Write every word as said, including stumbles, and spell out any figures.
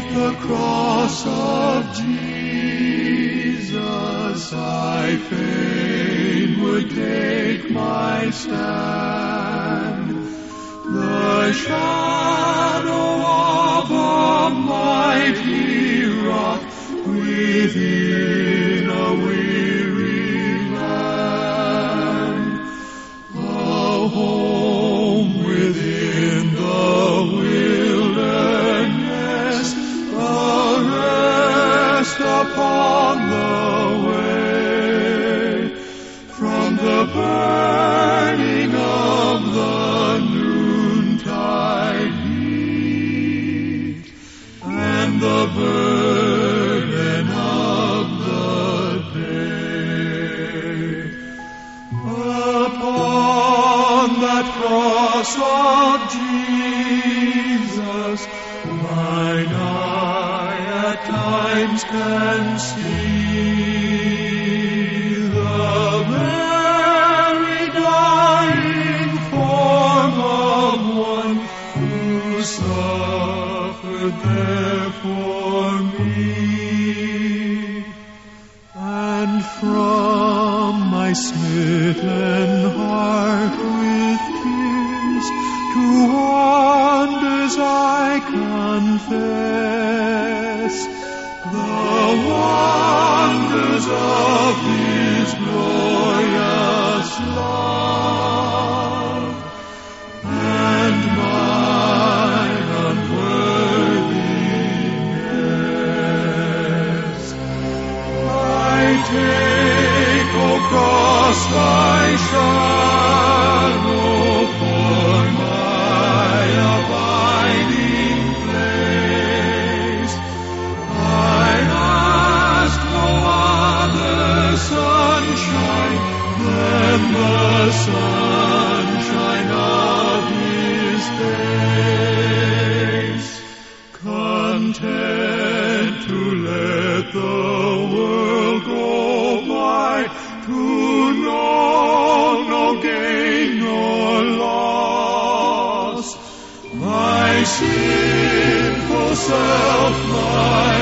the cross of Jesus I fain would take my stand. The shadow of a mighty rock within a weary land, a home within the wilderness, a rest upon the way from the burning of the noontide heat and the burden of the day. Upon that cross of Jesus, mine eye at times can see the very dying form of one who suffered there for me. And from my smitten heart with tears to wonders I confess the wonders of His glorious love and mine unworthiness. I take, O cross, thy shadow for my abiding place. I ask no other sunshine than the sunshine of His face. Content to let the world go by, to know no gain nor loss. My sinful self, my